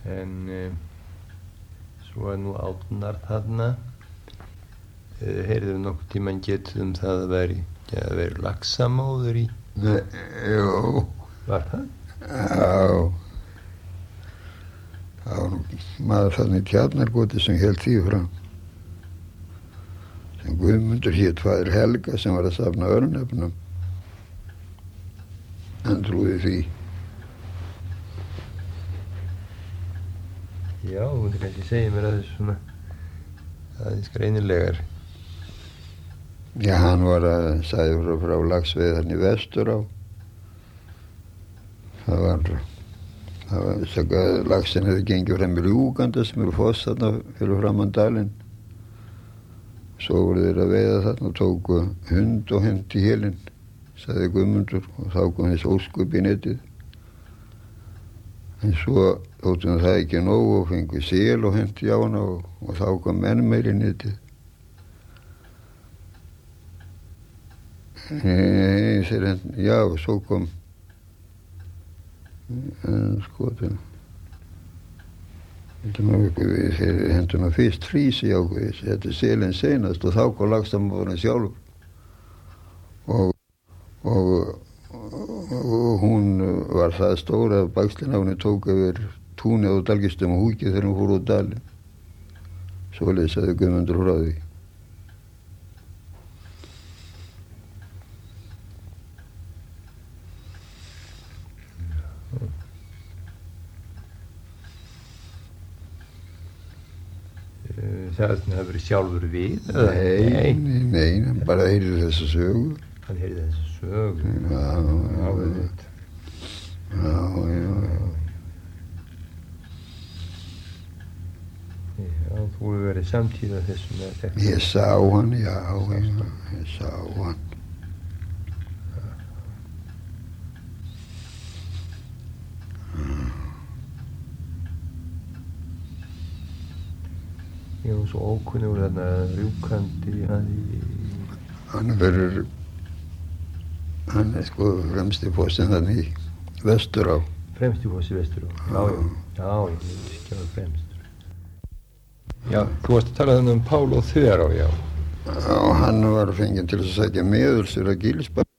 En svo nú Árnar þarna. Heyrðu nokkuð tímann getið það að veri laxamóður í? Jú. Var það? Já. Það var nú maður þarna í Tjarnargoti sem hélt því fram. Sem Guðmundur hét faðir Helga sem var að safna örnefnum. Hann trúði því. Já, þú myndir kannski segja mér að þessu svona aðeins greinilegar. Já, hann var að sagði frá laxveiðan í Vesturá. Það var laxinn hefði gengið fram í Rjúganda sem eru foss þarna fyrir framan dalinn. Svo voru þeir að veiða þarna og tóku hund og hent í helinn, sagði Guðmundur, og þá kom þessi óskup í netið. En svo þóttum það ekki nóg og fengu sel og hent í ána og þá kom enn meiri netið. Já, svo kom skotin. Við hendum að fyrst frísi ákveðis, þetta selin seinast og þá kom laxamóðurinn sjálf. Og hún var það stór að bakslinn á henni tók yfir túnið og dalgistum og húkið þegar hún fór út dalinn. Svoleiðis sagði Guðmundur frá því. Sagðist hann hafi verið sjálfur við? Nei, hann bara heyrði þessa sögu. Hann heyrði þessa sögu? Já, þú hefur verið samtíða þessum eða þetta? Ég sá hann, ég sá hann. Já, svo ókunnugur þarna rjúkandi hann sko fremsti fossinn þarna í Vesturá. Fremsti fossi Vesturá? Já, ég veist ekki að fremstur. Já, þú varst að tala þannig Pál og Þverá, já. Já, hann var fenginn til að sækja meðulsur að Gilsbæ.